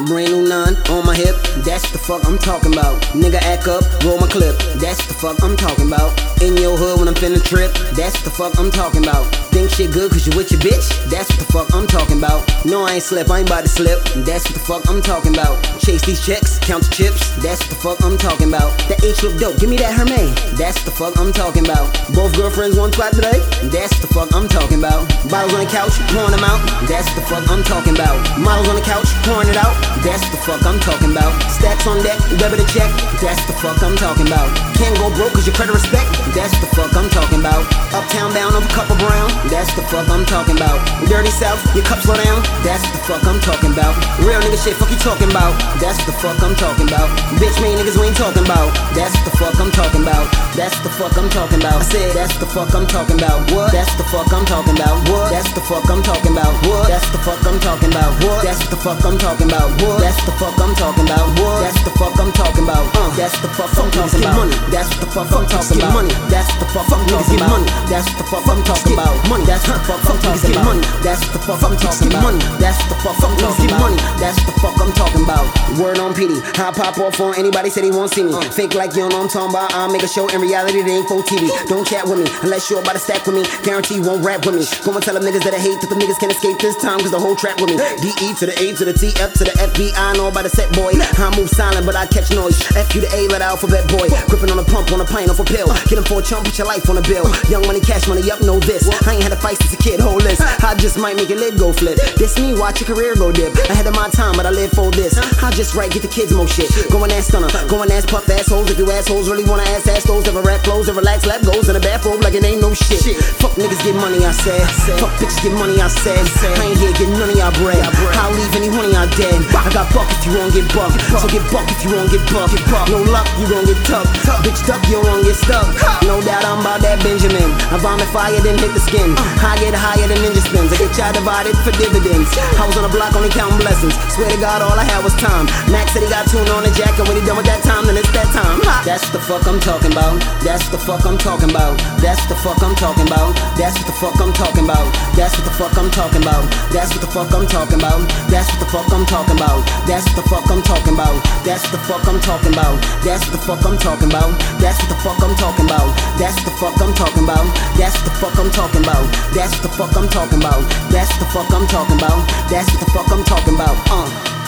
Brand new 9 on my hip, that's the fuck I'm talking about. Nigga act up, roll my clip, that's the fuck I'm talking about. In your hood when I'm finna trip, that's the fuck I'm talking about. Think shit good cause you with your bitch, that's what the fuck I'm talking about. No, I ain't slip, I ain't about to slip, that's what the fuck I'm talking about. Chase these checks, count the chips, that's what the fuck I'm talking about. That H look dope, give me that Hermes, that's the fuck I'm talking about. Both girlfriends one spot today, that's the fuck I'm talking about. Bottles on the couch, pouring them out, that's the fuck I'm talking about. Models on the couch, pouring it out, that's the fuck I'm talking about. Stacks on deck, debit a check, that's the fuck I'm talking about. Can't go broke cause your credit respect, that's the fuck I'm talking about. Uptown bound of a couple brown, that's the fuck I'm talking about. Dirty South, your cup slow down, that's the fuck I'm talking about. Real nigga shit, fuck you talking about, that's the fuck I'm talking about. Bitch me niggas we ain't talking about, that's the fuck I'm talking about. That's the fuck I'm talking about. I said that's the fuck I'm talking about. What? That's the fuck I'm talking about. What? That's the fuck I'm talking about. What? That's the fuck I'm talking about. What? That's the fuck I'm talking about. What? That's the fuck I'm talking about. What? That's the fuck I'm talking about. That's the fuck I'm talking about. Money. That's the fuck I'm talking about. Money. That's the fuck I'm talking about. Money. That's the fuck I'm talking about. Money. That's the fuck I'm talking about. Money. That's the fuck I'm talking about. Money. That's the fuck I'm talking about. Money. That's the fuck I'm talking about. Word on PD. I pop off on anybody said he won't see me. Fake like you don't know what I'm talking about. I'll make a show. In reality, they ain't for TV. Don't chat with me unless you're about to stack with me. Guarantee you won't rap with me. Go and tell them niggas that I hate that the niggas can't escape this time cause the whole trap with me. DE to the A to the T, F to the FBI, know about the set boy. I move silent but I catch noise. F you to A, let the alphabet boy. Gripping on a pump, on a pint, off a pill. Get him for a chump, put your life on a bill. Young money, cash money, up, know this. I ain't had a fight since a kid, whole list. I just might make your lid go flip. This me, watch your career go dip. Ahead of my time, but I live for this. I just write, get the kids more shit. Go and ask stunner, go and ask puff assholes. If you assholes really wanna ask those, ever rap flows, ever relax, lap goes in a bathrobe like it ain't no shit. Fuck niggas get money, I said. Fuck bitches get money, I said. I ain't here getting none of y'all bread. I'll leave any one of y'all dead. I got buck if you won't get buck. So get buck if you won't get buck. No luck, you gon' get tough. Bitch duck, you don't wanna get stuck. No doubt I'm about that Benjamin. I vomit fire, then hit the skin. I get higher than ninja spins. I get y'all divided for dividends. I was on the block only counting blessings. Swear to God, all I had was time. Max said he got tuned on the jack, and when he done with that time, then it's that time. That's the fuck I'm talking about. That's the fuck I'm talking about. That's what the fuck I'm talking about. That's what the fuck I'm talking about. That's what the fuck I'm talking about. That's what the fuck I'm talking about. That's what the fuck I'm talking about. That's what the fuck I'm talking about. That's what the fuck I'm talking about. That's what the fuck I'm talking about. That's what the fuck I'm talking about. That's what the fuck I'm talking about. That's what the fuck I'm talking about. That's what the fuck I'm talking about. That's what the fuck I'm talking about. That's what the fuck I'm talking about.